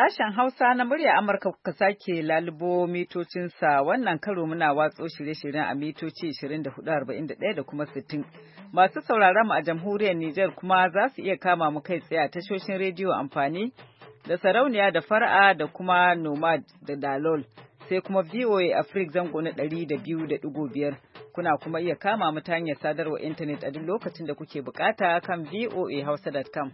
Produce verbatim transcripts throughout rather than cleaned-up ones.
Sashen Hausa na murya Amurka kuka sake lalubo mitocinsa wannan karo muna watso shirye-shiryen a mitoci ishirin da hudu arba'in da ɗaya da kuma sittin. Masu sauraron mu a jamhuriyar Nijar kuma za su iya kama mu kai tsaye a tashoshin rediyo amfani da sarauniya da fara'a da kuma nomad da dalol sai kuma V O A Africa zango na ɗari da biyu da ɗigo biyar. Kuna kuma iya kama mu ta hanyar sadarwa intanet a duk lokacin da kuke bukata kan v o a hausa dot com.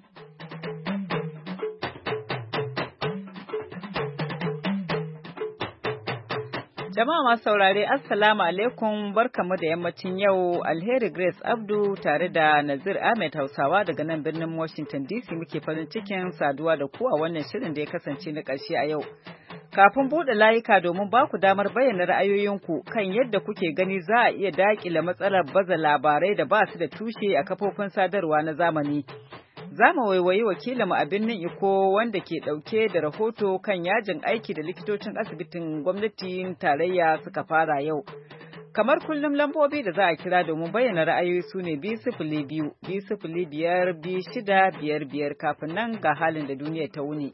Jama'a masu saurare Assalamu alaikum barkamu da yammacin yau Alheri Grace Abdu tare da Nazir Ahmed Hausawa daga nan birnin Washington D C muke farin cikin saduwa da ku a wannan shirin da ya kasance na ƙarshe a yau. Kafin buɗe layuka domin ba ku damar bayyana ra'ayoyinku kan yadda kuke gani za a iya daƙile matsalar baza labarai da ba su da tushe a kafofin sadarwa na zamani. Za mu waiwayi wakilinmu a birnin Iko wanda ke ɗauke da rahoto kan yajin aiki da likitocin asibitin gwamnatin tarayya suka fara yau. Kamar kullum lambobi da za a kira domin bayyana ra'ayoyi su ne biyu sifili biyu, biyu sifili biyar, biyu shida biyar biyar kafin nan ga halin da duniya ta wuni.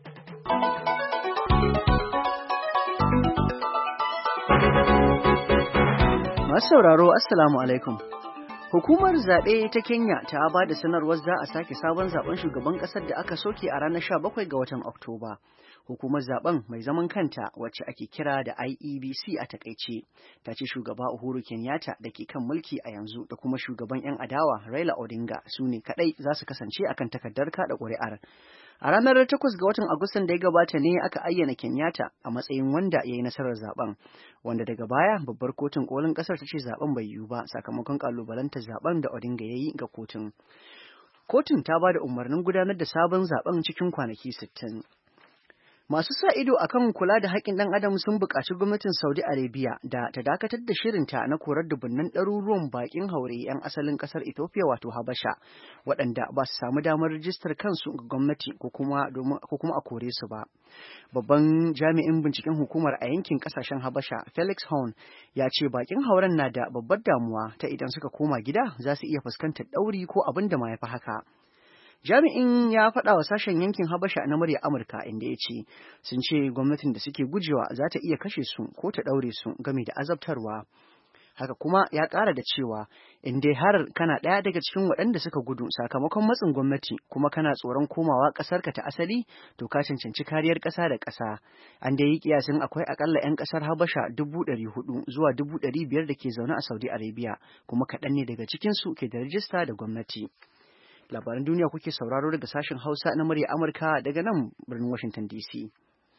Masu sauraro, Assalamu alaikum. Hukumar zaɓe ta Kenya ta ba da sanarwar za a sake sabon zaben shugaban ƙasar da aka soke a ranar sha bakwai ga watan Oktoba. Hukumar zaben mai zaman kanta wacce ake kira da I E B C a takaice ta ce shugaba Uhuru Kenyatta da ke kan mulki a yanzu da kuma shugaban 'yan adawa Raila Odinga su ne kaɗai za su kasance akan takardar kaɗa ƙuri'ar. A ranar takwas ga watan Agustan da ya gabata ne aka ayyana Kenyatta a matsayin wanda ya yi nasarar zaben, wanda daga baya babbar kotun kolin ƙasar ta ce zaben bai yiwu ba sakamakon kalubalantar zaben da Odinga ya yi ga kotun. Kotun ta ba da umarnin gudanar da sabon zaben cikin kwanaki sittin. Masu sa ido akan kula da haƙƙin ɗan adam sun buƙaci gwamnatin Saudi Arabia da ta dakatar da shirinta na korar dubunnan ɗaruruwan baƙin haure 'yan asalin ƙasar Ethiopia wato Habasha, waɗanda ba su samu damar rijistar kansu ga gwamnati ko kuma a kore su ba. Babban jami'in binciken hukumar a yankin ƙasashen Habasha, Felix Horn, ya ce baƙin hauren na da babbar damuwa ta idan suka koma gida za su iya fuskantar ɗauri ko abin da ma ya fi haka. Jami'in ya faɗa wa sashen yankin Habasha na murya Amurka inda ya ce sun ce gwamnatin da suke gujewa za ta iya kashe su ko ta ɗaure su game da azabtarwa. Haka kuma ya ƙara da cewa in dai har kana ɗaya daga cikin waɗanda suka gudu sakamakon matsin gwamnati kuma kana tsoron komawa ƙasarka ta asali to ka cancanci kariyar ƙasa da ƙasa. An dai yi kiyasin akwai aƙalla 'yan ƙasar Habasha dubu ɗari hudu zuwa dubu ɗari biyar da ke zaune a Saudi Arabia kuma kaɗan ne daga cikinsu ke da rijista da gwamnati. Labaran duniya kuke sauraro daga sashen Hausa na murya Amurka daga nan birnin Washington D C.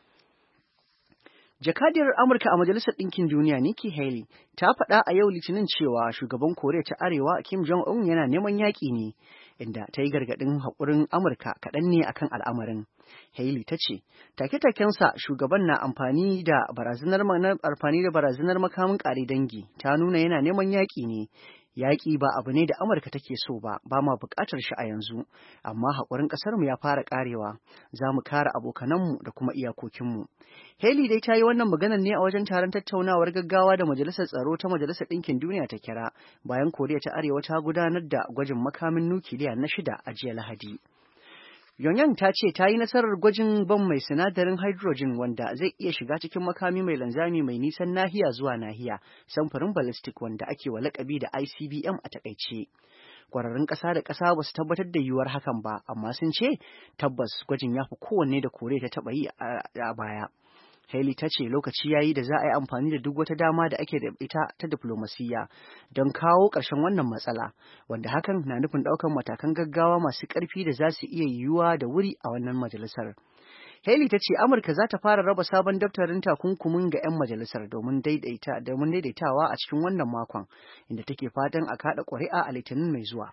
Jakadiyar Amurka a Majalisar Ɗinkin Duniya Nikki Haley ta faɗa a yau Litinin cewa shugaban Koriya ta Arewa Kim Jong-un yana neman yaƙi ne, inda ta yi gargaɗin haƙurin Amurka kaɗan ne akan al'amarin. Haley ta ce, take-takensa shugaban na amfani da barazanar amfani da barazanar makamin ƙare dangi ta nuna yana neman yaƙi ne. Yaƙi ba abu ne da Amurka take so ba, ba ma buƙatar shi a yanzu, amma haƙurin ƙasarmu ya fara ƙarewa, za mu kare abokananmu da kuma iyakokinmu. Haley dai ta yi wannan maganar ne a wajen taron tattaunawar gaggawa da Majalisar Tsaro ta Majalisar Ɗinkin Duniya ta kira, bayan Koriya ta Arewa ta gudanar da gwajin makamin nukiliya na shida a jiya Lahadi. Pyongyang ta ce ta yi nasarar gwajin bam mai sinadarin hydrogen wanda zai iya shiga cikin makami mai linzami mai nisan nahiya zuwa nahiya, samfurin ballistic wanda ake wa lakabi da I C B M a takaice. Kwararrun ƙasa da ƙasa ba su tabbatar da yiwuwar hakan ba, amma sun ce tabbas gwajin ya fi kowanne da Koriya ta taɓa yi a baya. Haley ta ce lokaci ya yi da za a yi amfani da duk wata dama da ake da ita ta diflomasiyya don kawo ƙarshen wannan matsala, wanda hakan na nufin ɗaukar matakan gaggawa masu ƙarfi da za su iya yiwuwa da wuri a wannan majalisar. Haley ta ce Amurka za ta fara raba sabon daftarin takunkumin ga 'yan majalisar domin daidaita domin daidaitawa a cikin wannan makon, inda take fatan a kaɗa ƙuri'a a Litinin mai zuwa.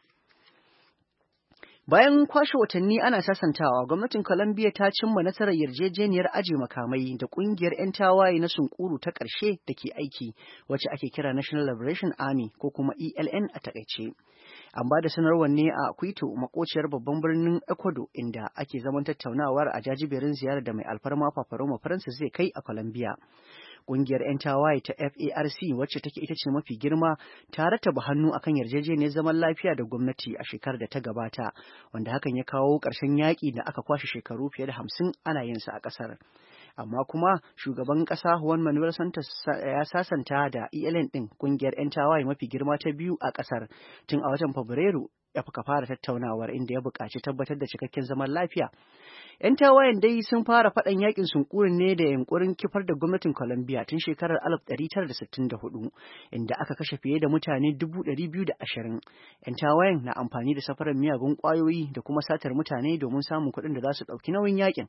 Bayan kwashe watanni ana sasantawa, gwamnatin Colombia ta cimma nasarar yarjejeniyar aje makamai da kungiyar 'yan tawaye na sunkuru ta ƙarshe da ke aiki, wacce ake kira National Liberation Army ko kuma E L N a takaice. An ba da sanarwar ne a Quito, makociyar babban birnin Ecuador, inda ake zaman tattaunawar a jajiberin ziyarar da mai alfarma Papa Roma Francis zai kai a Colombia. Ƙungiyar 'yan tawaye ta F A R C wacce take ita ce mafi girma ta rattaba hannu akan yarjejeniyar zaman lafiya da gwamnati a shekarar da ta gabata, wanda hakan ya kawo ƙarshen yaƙi da aka kwashe shekaru fiye da hamsin ana yin sa a ƙasar. Amma kuma shugaban ƙasa Juan Manuel Santos ya sasanta da E L N ɗin ƙungiyar 'yan tawaye mafi girma ta biyu a ƙasar tun a watan Fabrairu ya fuka fara tattaunawar inda ya buƙaci tabbatar da cikakken zaman lafiya. 'Yan tawayen dai sun fara faɗan yakin sunkurin ne da yunkurin kifar da gwamnatin Colombia tun shekarar alif ɗari tara da sittin da hudu, inda aka kashe fiye da mutane dubu ɗari biyu da ashirin. 'Yan tawayen na amfani da safarar miyagun ƙwayoyi da kuma satar mutane domin samun kuɗin da za su ɗauki nauyin yakin.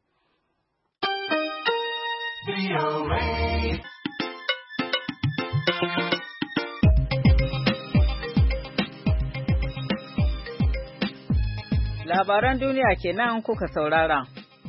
Labaran duniya kenan kuka saurara.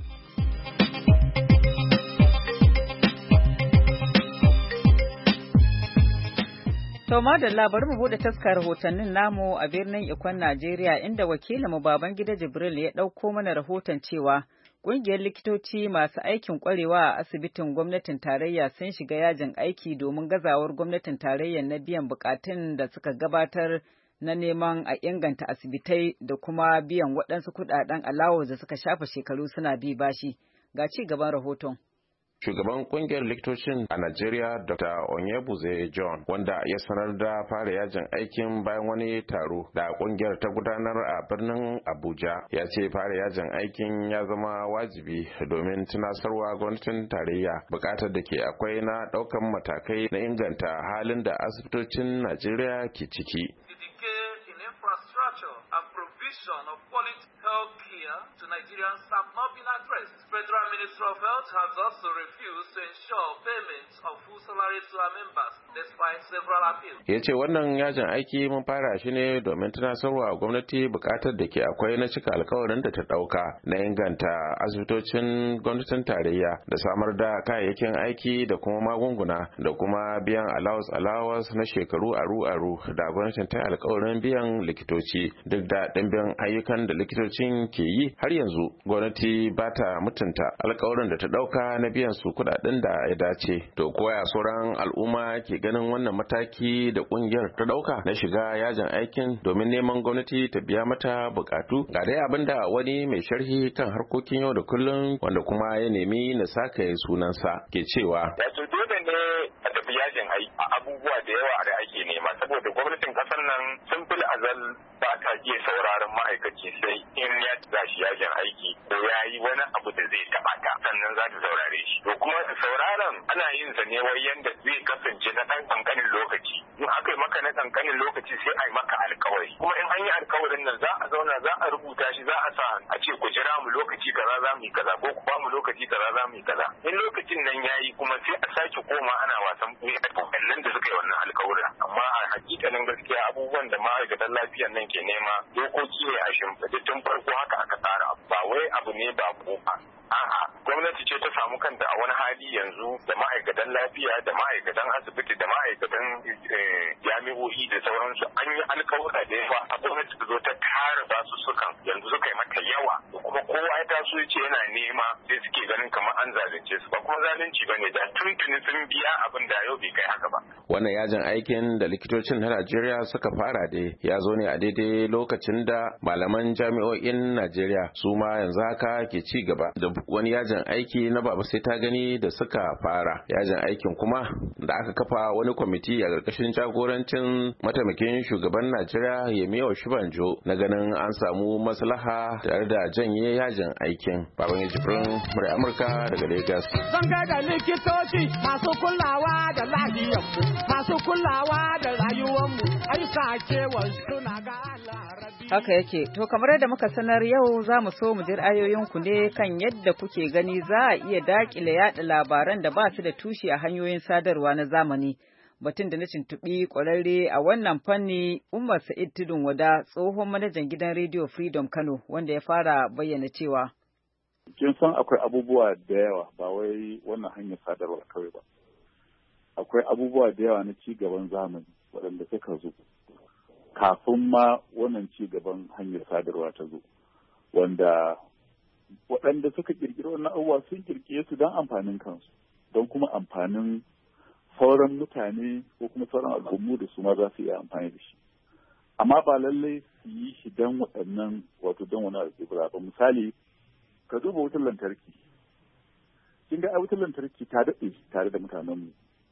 To madalla bari mu bude taskar rahotannin namu a birnin Ikon Najeriya inda wakilinmu Babangida Jibril ya ɗauko mana rahoton cewa ƙungiyar likitoci masu aikin ƙwarewa a asibitin gwamnatin tarayya sun shiga yajin aiki domin gazawar gwamnatin tarayya na biyan bukatun da suka gabatar na neman a inganta asibitai da kuma biyan waɗansu kuɗaɗen alawar da suka shafa shekaru suna bi bashi. Ga ci gaban rahoton. Shugaban kungiyar likitocin a Najeriya Doctor Onyebuze John wanda ya sanar da fara yajin aikin bayan wani taro da kungiyar ta gudanar a birnin Abuja ya ce fara yajin aikin ya zama wajibi domin tunasarwa gwamnatin tarayya bukatar da ke akwai na daukan matakai na inganta halin da asibitocin Najeriya ke ciki. Of quality health care to Nigerians have not been addressed. Federal Ministry of Health has also refused to ensure payment of full salary to our members despite several appeals. Ya ce wannan yajin aiki mun fara shi ne domin tunasarwa gwamnati bukatar da ke akwai na cika alkawarin da ta dauka na inganta asibitocin gwamnatin tarayya da samar da kayayyakin aiki da kuma magunguna da kuma biyan allowance allowance na shekaru aru-aru da gwamnatin ta alkawarin biyan likitoci duk da ɗimbin ayyukan da likitocin ke yi har yanzu gwamnati ba ta mutunta alkawarin da ta dauka na biyan su kudaden da ya dace. To koya sauran al'umma ke ganin wannan mataki da kungiyar ta dauka na shiga yajin aikin domin neman gwamnati ta biya mata bukatu? Ga dai abinda wani mai sharhi kan harkokin yau da kullum wanda kuma ya nemi na saka sunansa ke cewa. Yajin aiki a abubuwa da yawa da ake nema saboda gwamnatin kasar nan sun fil azal ba ta iya sauraron ma'aikaci sai in ya tashi yajin aiki ko ya yi wani abu da zai taba ta sannan za ta saurare shi to kuma sauraron ana yin sa ne wai yanda zai kasance na ɗan kankanin lokaci in aka yi maka na kankanin lokaci sai a yi maka alkawari kuma in an yi alkawarin nan za a zauna za a rubuta shi za a sa a ce ku jira mu lokaci kaza za mu yi kaza ko ku ba mu lokaci kaza za mu yi kaza in lokacin nan ya yi kuma sai a sake koma ana wasan nan da suka yi wannan alkawura amma a hakikanin gaskiya abubuwan da ma'aikatan lafiyan nan ke nema dokoki ne a shimfiɗe tun farko haka aka tsara ba wai abu ne ba ko ba a'a gwamnati ce ta samu kanta a wani hali yanzu da ma'aikatan lafiya da ma'aikatan asibiti da ma'aikatan jami'o'i da sauransu an yi alkawura da yawa a gwamnati ta zo ta tara basu sukan yanzu suka yi mata yawa kuma kowa ya taso ya ce yana nema sai suke ganin kamar an zalunce su ba kuma zalunci ba ne da tuntuni sun biya abin da yau bai kai haka ba. Wannan yajin aikin da likitocin na Najeriya suka fara da ya zo ne a daidai lokacin da malaman jami'o'in Najeriya su ma yanzu haka ke ci gaba da wani yajin aiki na baba sai ta gani da suka fara yajin aikin kuma da aka kafa wani kwamiti a ƙarƙashin jagorancin mataimakin shugaban Najeriya Yemi Oshibanjo na ganin an samu maslaha tare da janye yajin aikin. Baban Jibrin murai Amurka daga Lagos. Zan da likitoci masu kulawa da lahiyarmu masu kulawa da rayuwarmu ai sakewar suna ga Allah. Haka yake, to kamar yadda muka sanar yau za mu so mu ji ra'ayoyinku ne kan yadda kuke gani za a iya dakile yada labaran da ba su da tushe a hanyoyin sadarwa na zamani. Batun da na tuntuɓi ƙwararre a wannan fanni Umar Sa'id Tudun Wada tsohon manajan gidan Radio Freedom Kano wanda ya fara bayyana cewa. Kin san akwai abubuwa da yawa ba wai wannan hanyar sadarwa kawai ba. Akwai abubuwa da yawa na ci gaban zamani waɗanda suka zo. Kafin ma wannan ci gaban hanyar sadarwa ta zo, wanda waɗanda suka ƙirƙiri wannan abubuwa sun ƙirƙire su don amfanin kansu, don kuma amfanin sauran mutane ko kuma sauran al'ummu da su ma za su iya amfani da shi. Amma ba lallai su yi shi don waɗannan wato don wani alƙibla ba. Misali, ka duba wutar lantarki. Kin ga wutar lantarki ta daɗe tare da mutanenmu.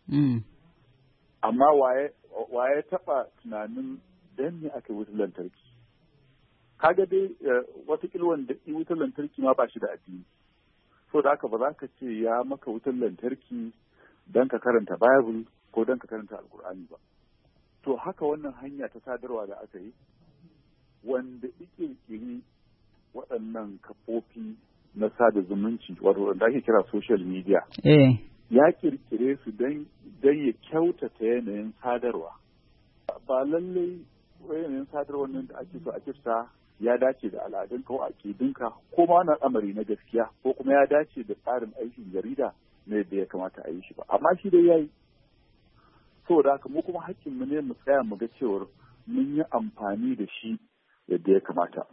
Amma waye taɓa tunanin dan ne aka wutar lantarki? Kaga dai wata kilwan da wutar lantarki ma ba shi da addini. So da haka ba za ka ce ya maka wutar lantarki don ka karanta Bible ko don ka karanta Alkur'ani ba. To haka wannan hanya ta sadarwa da aka yi, wanda ƙirƙiri waɗannan kafofi na sada zumunci, wato wanda ake kira social media, eh. ya ƙirƙire su don ya kyautata yanayin sadarwa. Ba lallai yanayin sadarwar nan da ake so a kifta ya dace da al'adunka ko aƙidunka ko ma wani al'amari na gaskiya ko kuma ya dace da tsarin aikin jarida ne da ya kamata a yi shi ba. Amma shi dai ya yi. Saboda haka mu kuma hakkinmu ne mu tsaya mu ga cewar mun yi amfani da shi yadda ya kamata.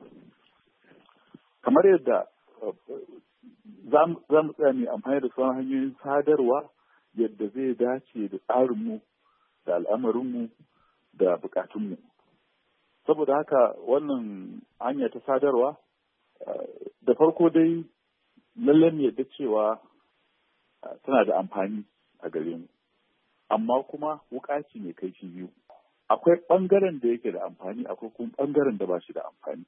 Kamar yadda za mu tsaya mu amfani da sauran hanyoyin sadarwa yadda zai dace da tsarinmu da al'amarinmu da bukatunmu. Saboda haka wannan hanya ta sadarwa da farko dai lallai mu yadda cewa tana da amfani a gare mu. Amma kuma wuƙa ce mai kaifi biyu. Akwai ɓangaren da yake da amfani, akwai kuma ɓangaren da ba shi da amfani.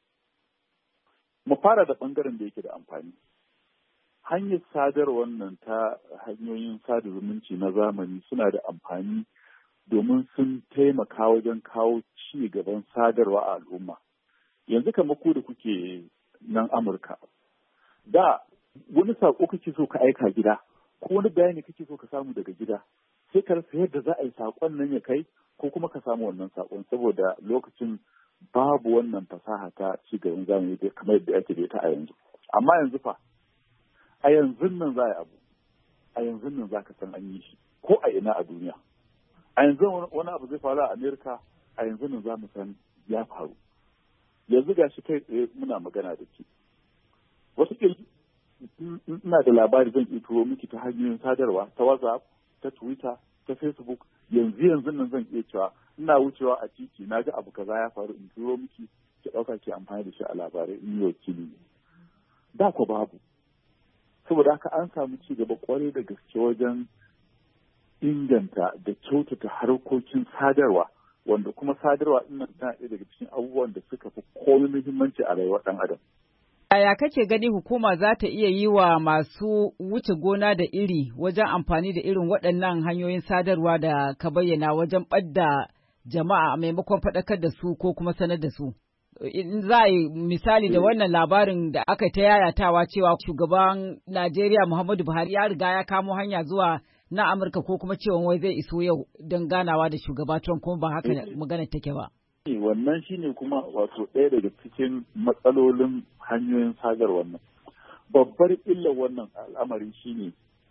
Mu fara da ɓangaren da yake da amfani. Hanyar sadarwar nan ta hanyoyin sada zumunci na zamani suna da amfani domin sun taimaka wajen kawo ci gaban sadarwa a al'umma. Yanzu kamar ku da kuke nan Amurka, da wani saƙo kake so ka aika gida, ko wani bayani kake so ka samu daga gida, sai ka rasa yadda za a yi saƙon nan ya kai ko kuma ka samu wannan saƙon saboda lokacin babu wannan fasaha ta ci gaban zamani kamar yadda ake da ita a yanzu. Amma yanzu fa, a yanzu nan za a yi abu, a yanzu nan za ka san an yi shi ko a ina a duniya. A yanzu wani abu zai faru a Amerika, a yanzu nan za mu san ya faru. Yanzu ga shi kai tsaye muna magana da ke. Wasu ina da labari zan iya turo miki ta hanyoyin sadarwa, ta WhatsApp, ta Twitter, ta Facebook, yanzu yanzu nan zan iya cewa ina wucewa a titi na ga abu kaza ya faru in turo miki ki ɗauka ki amfani da shi a labarai in yi wakili. Da ko babu. Saboda haka an samu ci gaba kwarai da gaske wajen inganta da kyautata harkokin sadarwa, wanda kuma sadarwa ɗin tana ɗaya daga cikin abubuwan da suka fi komai muhimmanci a rayuwar ɗan adam. Yaya kake gani hukuma za ta iya yi wa masu wuce gona da iri wajen amfani da irin waɗannan hanyoyin sadarwa da ka bayyana wajen ɓadda jama'a a maimakon faɗakar da su ko kuma sanar da su? In za a yi misali da wannan labarin da aka ta yayatawa cewa shugaban Najeriya Muhammadu Buhari ya riga ya kamo hanya zuwa na Amurka ko kuma cewa wai zai iso yau don ganawa da shugaba Trump kuma ba haka magana take ba. Wannan shine kuma wato ɗaya daga cikin matsalolin hanyoyin sadarwar nan. Babbar illar wannan al'amari shine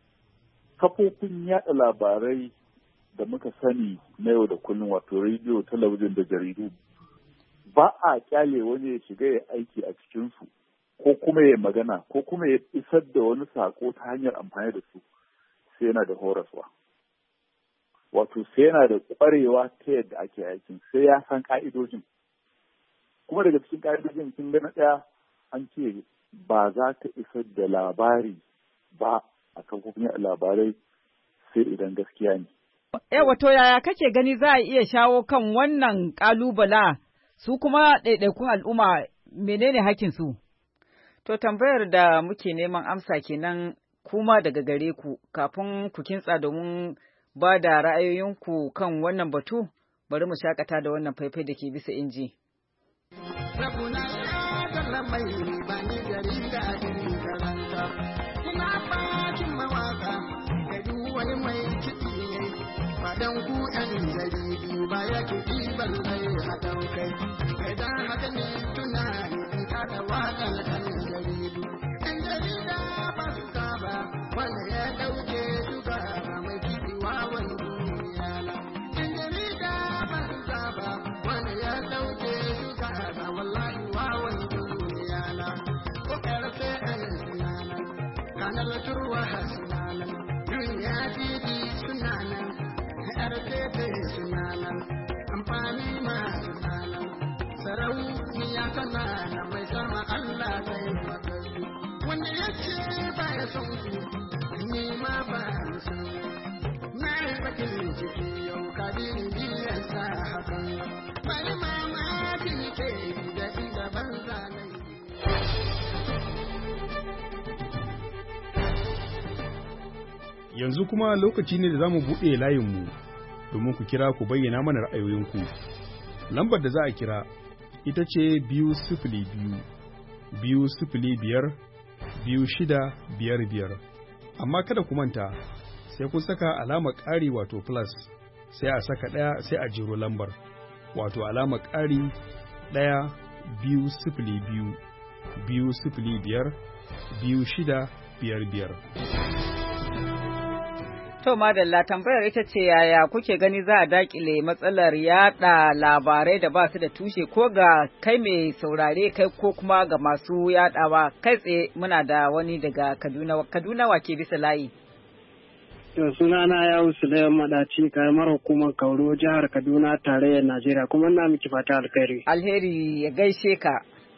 kafofin yaɗa labarai da muka sani na yau da kullum, wato rediyo, talabijin da jaridu, ba a kyale wani ya shiga ya aiki a cikinsu ko kuma ya magana ko kuma ya isar da wani sako ta hanyar amfani da su sai yana da horaswa. Wato sai yana da ƙwarewa ta yadda ake aikin, sai ya san ƙa'idojin. Kuma daga cikin ƙa'idojin kin ga na ɗaya an ce ba za ka isar da labari ba a kafofin labarai sai idan gaskiya ne. Eh wato yaya kake gani za a iya shawo kan wannan ƙalubala su kuma ɗaiɗaikun al'umma menene hakkin su? To tambayar da muke neman amsa kenan kuma daga gare ku kafin ku kintsa domin ba da ra'ayoyinku kan wannan batu, bari mu shakata da wannan faifai da ke bisa inji. Dan ku ɗan jaridu ba ya kiɗi ballai haɗan kai, kai da haka ne tunani in kada waƙar ɗan jaridu. Ɗan jarida ba su saba wanda ya ɗauke su gaba mai kiɗi wawan duniya la. Ɗan jarida ba su saba wanda ya ɗauke su gaba wallahi wawan duniya la. Ko ƙarfe ɗan sunanan, kanar turwa sunanan, duniya fiɗi sunanan. barkete suna nan, amfani masu nan, sarauniya tana nan mai sama Allah sai makarsu. Wanda ya ce ba ya son ku, ni ma ba ya son. Na yi bakin ciki yau kadin biyan sa hakan, bari mamaki ke da inda banza na yi. Yanzu kuma lokaci ne da za mu buɗe layinmu domin ku kira ku bayyana mana ra'ayoyinku. Lambar da za a kira ita ce biyu sifili biyu, biyu sifili biyar, biyu shida biyar biyar. Amma kada ku manta, sai kun saka alamar ƙari wato plus, sai a saka ɗaya sai a jiro lambar, wato alamar ƙari ɗaya biyu sifili biyu, biyu sifili biyar, biyu shida biyar biyar. To madalla tambayar ita ce yaya kuke gani za a dakile matsalar yada labarai da ba su da tushe ko ga kai mai saurare kai ko kuma ga masu yadawa. Kai tsaye muna da wani daga Kaduna. Kaduna wa ke bisa layi? To sunana ya Suleiman Madaci karamar hukumar Kauro jihar Kaduna tarayyar Najeriya kuma ina miki fata alkhairi. Alheri ya gaishe ka.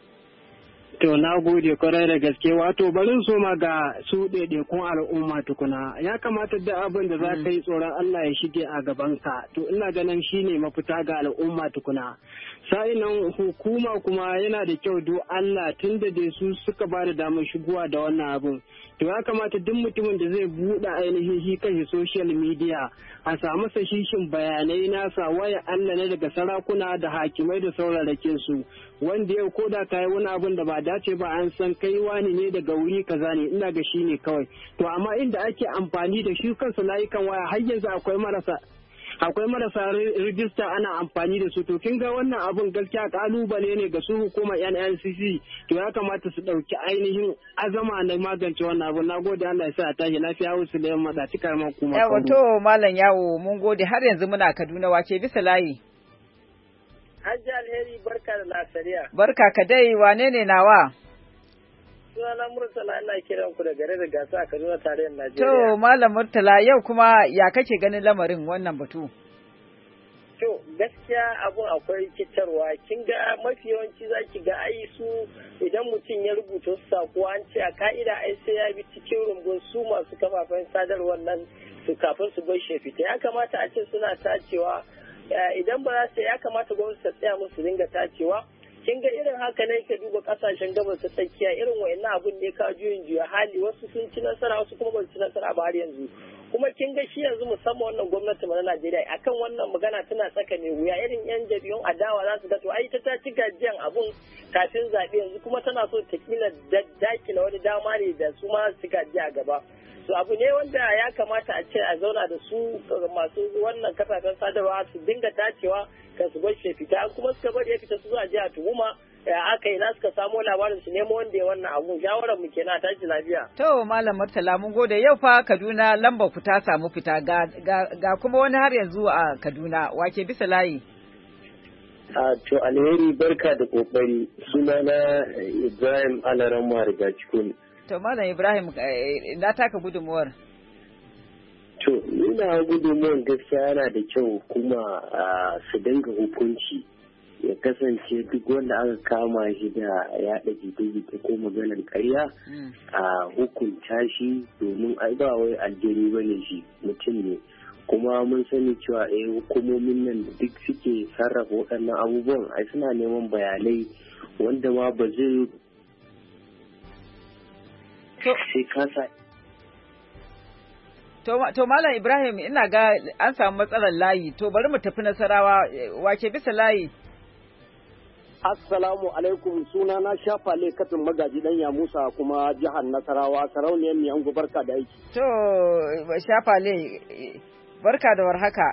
To na gode kwarai da gaske wato barin soma ga su ɗaiɗaikun al'umma tukuna ya kamata da abin da za ka yi tsoron Allah ya shige a gabanka to ina ganin shine mafita ga al'umma tukuna sa'inan hukuma kuma yana da kyau do Allah tun da dai su suka ba da damar shigowa da wannan abin to ya kamata duk mutumin da zai buɗe ainihin shi kan social media a samu sashishin bayanai nasa waya Allah ne daga sarakuna da hakimai da saurarake su wanda yau ko da ka yi wani abin da ba dace ba an san kai wani ne daga wuri kaza ne ina ga shi ne kawai to amma inda ake amfani da shi kansu layukan waya har yanzu akwai marasa akwai marasa rijista ana amfani da su to kin ga wannan abun gaskiya kalubale ne ga su hukumar N N C C to ya kamata su dauki ainihin azama na magance wannan abun nagode Allah ya sa a tashi lafiya wasu da yamma da tikar ma kuma yawa to malam yawo mun gode har yanzu muna Kaduna wace bisa layi Hajji Alheri barka da lasariya. Barka ka dai wane ne nawa? Sunana Murtala ina kiran ku da gare da gasa a Kaduna tarayyar Najeriya. To Malam Murtala yau kuma ya kake ganin lamarin wannan batu? To gaskiya abun akwai kitarwa kin ga mafi yawanci zaki ga ai su idan mutum ya rubuta sako an ce a ka'ida ai sai ya bi cikin rumbun su masu kafafen sadarwar nan su kafin su bar shi fita. Ya kamata a ce suna tacewa idan ba za su ya kamata gwamnati ta tsaya musu dinga tacewa kin ga irin haka ne ke duba kasashen gabas ta tsakiya irin wayannan abun ne ka juyin juya hali wasu sun ci nasara wasu kuma ba su ci nasara ba har yanzu kuma kin ga shi yanzu musamman wannan gwamnati na Najeriya akan wannan magana tana tsaka mai wuya irin yan jabiyun adawa za su ga to ai ta ta ci gajiyan abun kafin zaɓe yanzu kuma tana so ta kila dakila wani dama ne da su ma su gajiya gaba to abu ne wanda ya kamata a ce a zauna da su masu wannan kafafen sadarwa su dinga dacewa kan su bar shi fita kuma suka bari ya fita su zuwa jiya tuhuma aka yi na suka samo labarin su nemo wanda ya wannan abu shawarar mu kenan tashi lafiya. To Malam Murtala mun gode yau fa Kaduna lambar ku ta samu fita ga, ga, kuma wani har yanzu a Kaduna wake bisa layi. A to Alheri barka da kokari sunana Ibrahim Alaramma daga cikin. To Malam Ibrahim na taka gudunmuwar. To nuna gudunmuwar gaskiya yana da kyau kuma su dinga hukunci ya kasance duk wanda aka kama shi da yaɗa jita-jita ko maganar ƙarya a hukunta shi domin ai ba wai aljeri ba ne shi mutum ne kuma mun sani cewa eh hukumomin nan duk suke sarrafa waɗannan abubuwan ai suna neman bayanai wanda ma ba zai sai kasa To Malam Ibrahim ina ga an samu matsalar layi to bari mu tafi Nasarawa wace bisa layi. Assalamu alaikum suna na Shafale Katin Magaji dan ya Musa kuma jihar Nasarawa sarauniyar mai ango barka da aiki. To Shafale barka da warhaka.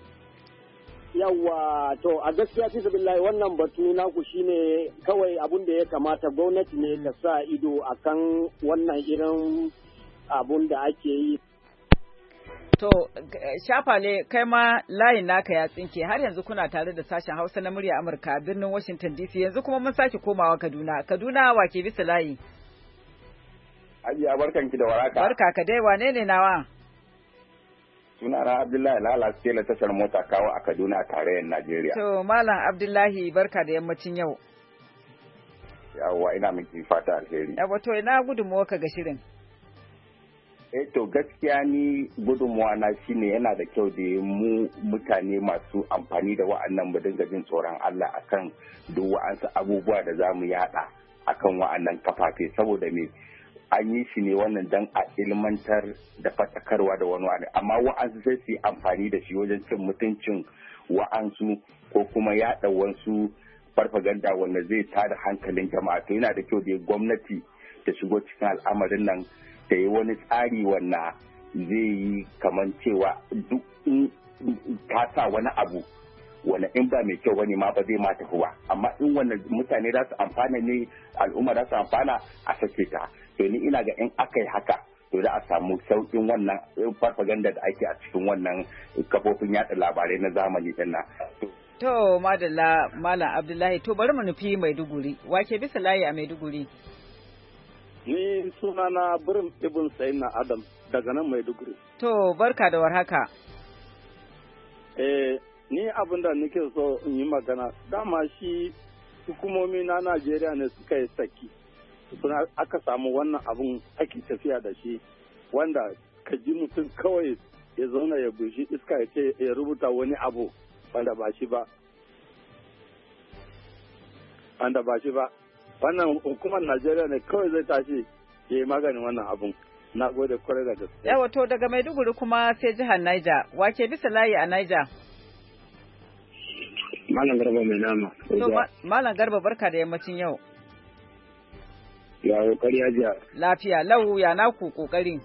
Yawwa to a gaskiya fi billahi wannan batu naku shine kawai abun da ya kamata gwamnati ne ta sa ido akan wannan irin abun da ake yi. To, Shafale kai ma layin naka ya tsinke har yanzu kuna tare da sashen Hausa na murya Amurka birnin Washington D C yanzu kuma mun sake komawa Kaduna. Kaduna wa ke bisa layi? Hajiya barkanki da waraka. Barka ka dai wane ne nawa? sunana Abdullahi Lala Stela tashar mota kawo a Kaduna a tarayyar Najeriya. To Malam Abdullahi barka da yammacin yau. Yawwa ina miki fata alheri. Yawwa to ina gudunmuwa ka ga shirin. Eh to gaskiya ni gudunmuwa na shine yana da kyau da mu mutane masu amfani da wa'annan mu dinga jin tsoron Allah akan duk wa'ansu abubuwa da zamu yada akan wa'annan kafafe saboda me an yi shi ne wannan dan a ilmantar da fatakarwa da wani wani amma wa'ansu sai su yi amfani da shi wajen cin mutuncin wa'ansu ko kuma yaɗa wasu farfaganda wanda zai tada hankalin jama'a to yana da kyau da gwamnati ta shigo cikin al'amarin nan ta yi wani tsari wanda zai yi kamar cewa duk ta sa wani abu wanda in ba mai kyau bane ma ba zai ma tafi ba amma in wannan mutane za su amfana ne al'umma za su amfana a sake ta to ni ina ga in aka yi haka to za a samu sauƙin wannan farfaganda da ake a cikin wannan kafofin yaɗa labarai na zamani din nan. To madalla Malam Abdullahi to bari mu nufi Maiduguri wake bisa layi a Maiduguri. Ni sunana Birim Ibn Sayyidina Adam daga nan Maiduguri. To barka da warhaka. Eh ni abin da nake so in yi magana dama shi hukumomi na Najeriya ne suka yi saki. Suna aka samu wannan abun ake tafiya da shi wanda ka ji mutum kawai ya zauna ya bushi iska ya ce ya rubuta wani abu wanda ba shi ba wanda ba shi ba wannan hukumar Najeriya ne kawai zai tashi ya yi maganin wannan abun. Na gode kwarai da gaske. Yawa to daga Maiduguri kuma sai jihar Niger wake bisa layi a Niger. Malam Garba mai nama. To Malam Garba barka da yammacin yau. Ya kokari hajiya. Lafiya lau ya naku kokari.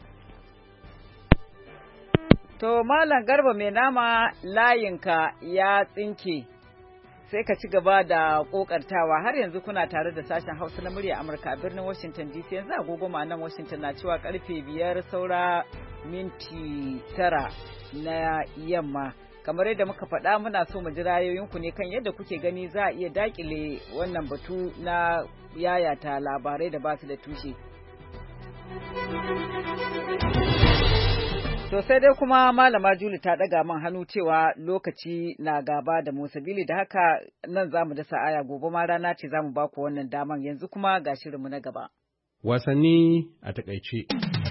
To Malam Garba mai nama layinka ya tsinke sai ka ci gaba da kokartawa har yanzu kuna tare da sashen Hausa na murya Amurka a birnin Washington D C yanzu agogo ma nan Washington na cewa karfe biyar saura minti tara na yamma. Kamar yadda muka faɗa muna so mu ji ra'ayoyinku ne kan yadda kuke gani za a iya dakile wannan batu na yayata labarai da ba su da tushe. To sai dai kuma Malama Juli ta ɗaga man hannu cewa lokaci na gaba da mu sabili da haka nan za mu dasa aya gobe ma rana ce za mu ba ku wannan daman yanzu kuma ga shirinmu na gaba. Wasanni a takaice.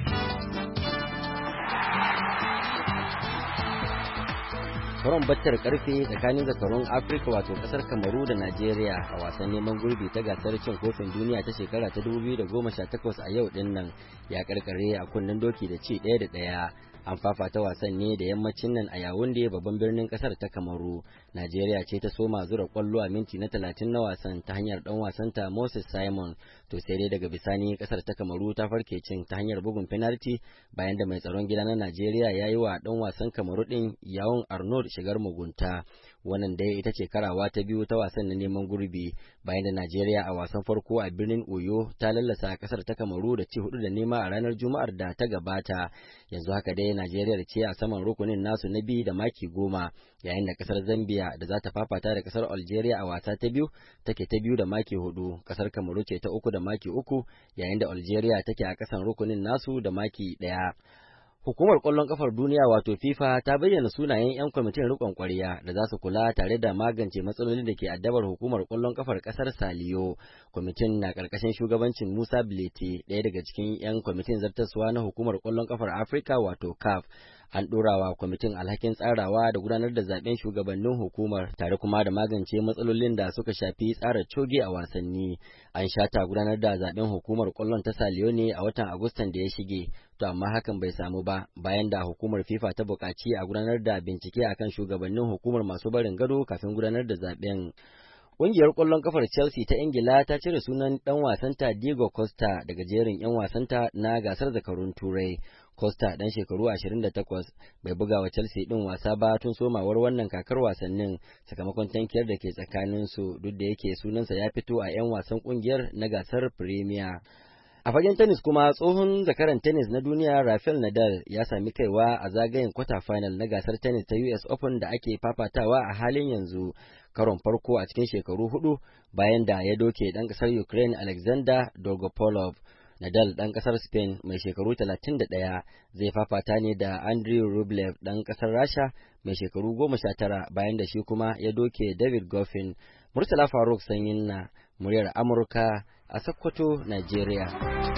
Karon battar karfe tsakanin zakarun Afirka wato kasar Kamaru da Najeriya a wasan neman gurbi ta gasar cin kofin duniya ta shekara ta dubu biyu da goma sha takwas a yau din nan ya karkare a kunnen doki da ci ɗaya da ɗaya. An fafata wasan ne da yammacin nan a Yaounde babban birnin kasar ta Kamaru. Najeriya ce ta soma zura kwallo a minti na talatin na wasan ta hanyar dan wasanta Moses Simon. To sai dai daga bisani kasar ta Kamaru ta farke cin ta hanyar bugun penalty bayan da mai tsaron gida na Najeriya ya yi wa dan wasan Kamaru din Yawon Arnold shigar mugunta. Wannan dai ita ce karawa ta biyu ta wasan na neman gurbi bayan da Najeriya a wasan farko a birnin Oyo ta lallasa kasar ta Kamaru da ci hudu da nema a ranar Juma'ar da ta gabata. Yanzu haka dai Najeriya ce a saman rukunin nasu na biyu da maki goma yayin da kasar Zambia da za ta fafata da kasar Algeria a wasa ta biyu take ta biyu da maki hudu. Kasar Kamaru ce ta uku da maki uku yayin da Algeria take a kasan rukunin nasu da maki daya. Hukumar ƙwallon ƙafar duniya wato FIFA ta bayyana sunayen 'yan kwamitin riƙon ƙwarya da za su kula tare da magance matsalolin da ke addabar hukumar ƙwallon ƙafar ƙasar Saliyo. Kwamitin na ƙarƙashin shugabancin Musa Bilete, ɗaya daga cikin 'yan kwamitin zartaswa na hukumar ƙwallon ƙafar Afirka wato C A F. An ɗorawa kwamitin alhakin tsarawa da gudanar da zaben shugabannin hukumar tare kuma da magance matsalolin da suka shafi tsara coge a wasanni. An shata gudanar da zaben hukumar ƙwallon ta Saliyo ne a watan Agustan da ya shige, to amma hakan bai samu ba bayan da hukumar FIFA ta buƙaci a gudanar da bincike akan shugabannin hukumar masu barin gado kafin gudanar da zaben. Ƙungiyar ƙwallon ƙafar Chelsea ta Ingila ta cire sunan ɗan wasanta Diego Costa daga jerin 'yan wasanta na gasar zakarun Turai. Costa ɗan shekaru ashirin da takwas bai buga wa Chelsea ɗin wasa ba tun somawar wannan kakar wasannin sakamakon tankiyar da ke tsakaninsu duk da yake sunansa ya fito a 'yan wasan ƙungiyar na gasar Premier. A fagen tennis kuma tsohon zakaran tennis na duniya Rafael Nadal ya sami kaiwa a zagayen kwata final na gasar tennis ta U S Open da ake fafatawa a halin yanzu karon farko a cikin shekaru hudu bayan da ya doke ɗan ƙasar Ukraine Alexander Dolgopolov. Nadal ɗan ƙasar Spain mai shekaru talatin da ɗaya zai fafata ne da Andrei Rublev ɗan ƙasar Rasha mai shekaru goma sha tara bayan da shi kuma ya doke David Goffin. Murtala Faruk Sanyin na muryar Amurka a Sokoto, Nigeria.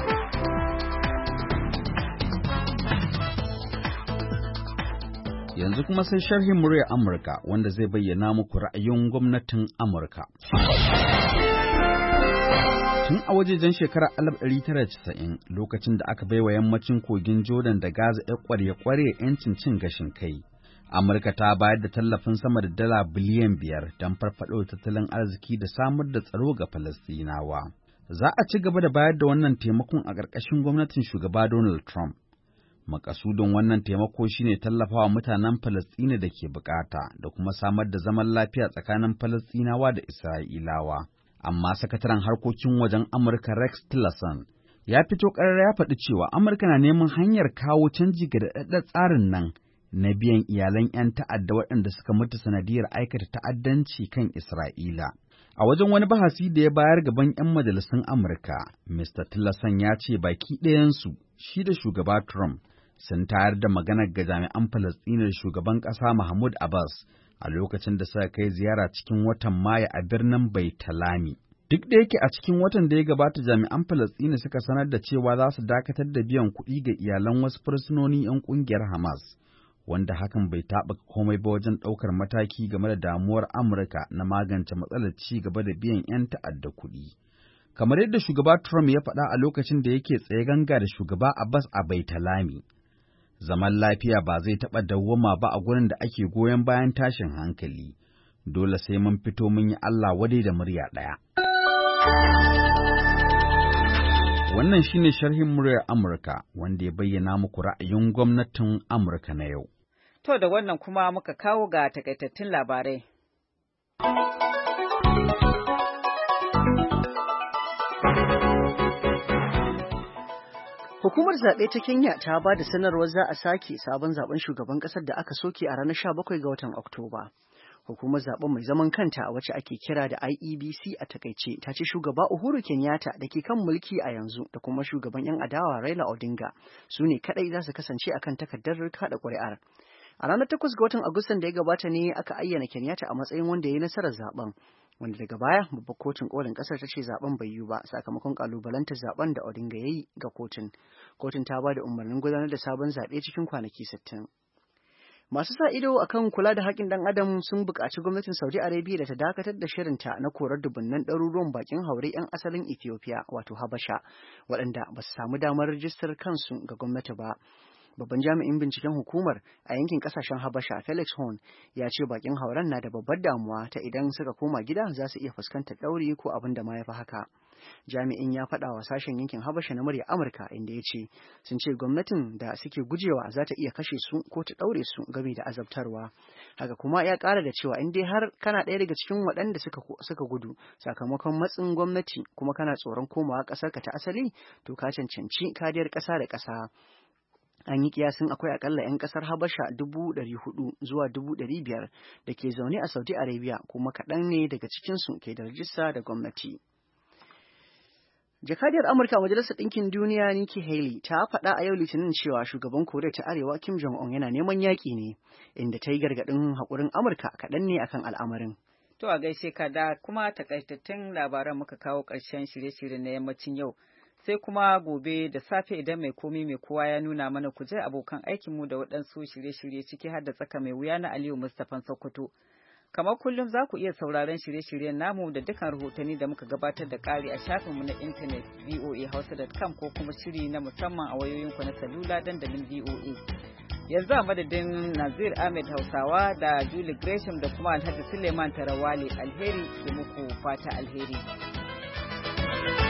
Yanzu kuma sai sharhin muryar Amurka wanda zai bayyana muku ra'ayin gwamnatin Amurka. Tun a wajejen shekarar alif ɗari tara da casa'in lokacin da aka baiwa yammacin kogin Jordan da Gaza ya ƙwarya-ƙwarya 'yancin cin gashin kai, Amurka ta bayar da tallafin sama da dala biliyan biyar don farfaɗo tattalin arziki da samar da tsaro ga Falastinawa. Za a ci gaba da bayar da wannan taimakon a ƙarƙashin gwamnatin shugaba Donald Trump. Makasudin wannan taimako shine tallafawa mutanen Falastina da ke bukata da kuma samar da zaman lafiya tsakanin Falastinawa da Isra'ilawa. Amma sakataren harkokin wajen Amurka Rex Tillerson ya fito ƙarar ya faɗi cewa Amurka na neman hanyar kawo canji ga daɗaɗɗen tsarin nan na biyan iyalan 'yan ta'adda waɗanda suka mutu sanadiyar aikata ta'addanci kan Isra'ila. A wajen wani bahasi da ya bayar gaban 'yan majalisun Amurka, Mister Tillerson ya ce baki ɗayansu, shi da shugaba Trump, sun tayar da maganar ga jami'an Falasɗina da shugaban ƙasa Mahmud Abbas a lokacin da suka kai ziyara cikin watan Mayu a birnin Baitalami. Duk da yake a cikin watan da ya gabata jami'an Falasɗina suka sanar da cewa za su dakatar da biyan kuɗi ga iyalan wasu fursunoni 'yan ƙungiyar Hamas, wanda hakan bai taɓa komai ba wajen ɗaukar mataki game da damuwar Amurka na magance matsalar ci gaba da biyan 'yan ta'adda kuɗi. Kamar yadda shugaba Trump ya faɗa a lokacin da yake tsaye ganga da shugaba Abbas a Baitalami, zaman lafiya ba zai taɓa dawwama ba a gurin da ake goyon bayan tashin hankali, dole sai mun fito mun yi Allah wadai da murya ɗaya. Wannan shine sharhin muryar Amurka wanda ya bayyana muku ra'ayin gwamnatin Amurka na yau. To da wannan kuma muka kawo ga takaitattun labarai. Hukumar zaɓe ta Kenya ta ba da sanarwar za a sake sabon zaben shugaban ƙasar da aka soke a ranar sha bakwai ga watan Oktoba. Hukumar zaben mai zaman kanta wacce ake kira da I E B C a takaice ta ce shugaba Uhuru Kenyatta da ke kan mulki a yanzu da kuma shugaban 'yan adawa Raila Odinga su ne kaɗai za su kasance akan takardar kaɗa ƙuri'ar. A ranar takwas ga watan Agustan da ya gabata ne aka ayyana Kenyatta a matsayin wanda ya yi nasarar zaben, wanda daga baya babbar kotun kolin kasar ta ce zaben bai yiwu ba sakamakon kalubalantar zaben da Odinga ya yi ga kotun. Kotun ta ba da umarnin gudanar da sabon zaɓe cikin kwanaki sittin. Masu sa ido akan kula da haƙƙin ɗan adam sun buƙaci gwamnatin Saudi Arabia da ta dakatar da shirinta na korar dubunnan ɗaruruwan bakin haure 'yan asalin Ethiopia wato Habasha waɗanda ba su samu damar rijistar kansu ga gwamnati ba. Babban jami'in binciken hukumar a yankin kasashen Habasha Felix Horn ya ce bakin hauren na da babbar damuwa ta idan suka koma gida za su iya fuskantar ɗauri ko abin da ma ya fi haka. Jami'in ya faɗa wa sashen yankin Habasha na murya Amurka inda ya ce sun ce gwamnatin da suke gujewa za ta iya kashe su ko ta ɗaure su game da azabtarwa. Haka kuma ya ƙara da cewa in dai har kana ɗaya daga cikin waɗanda suka suka gudu sakamakon matsin gwamnati kuma kana tsoron komawa ƙasarka ta asali to ka cancanci kariyar ƙasa da ƙasa. An yi kiyasin akwai akalla 'yan kasar Habasha dubu ɗari hudu zuwa dubu ɗari biyar da ke zaune a Saudi Arabia kuma kaɗan ne daga cikinsu ke da rajista da gwamnati. Jakadiyar Amurka a Majalisar Ɗinkin Duniya Nikki Haley ta faɗa a yau Litinin cewa shugaban Koriya ta Arewa Kim Jong-un yana neman yaƙi ne, inda ta yi gargaɗin haƙurin Amurka kaɗan ne akan al'amarin. To a gaishe ka da kuma takaitattun labaran muka kawo ƙarshen shirye-shirye na yammacin yau. Sai kuma gobe da safe idan mai komi mai kowa ya nuna mana ku je abokan aikinmu da waɗansu shirye-shirye ciki har da tsaka mai wuya na Aliyu Mustapha Sokoto. Kamar kullum za ku iya sauraron shirye-shiryen namu da dukkan rahotanni da muka gabatar da ƙari a shafinmu na intanet v o a hausa dot com ko kuma shiri na musamman a wayoyinku na salula dandalin V O A. Yanzu a madadin Nazir Ahmed Hausawa da Julie Gresham da kuma Alhaji Suleiman Tarawale alheri da muku fata alheri.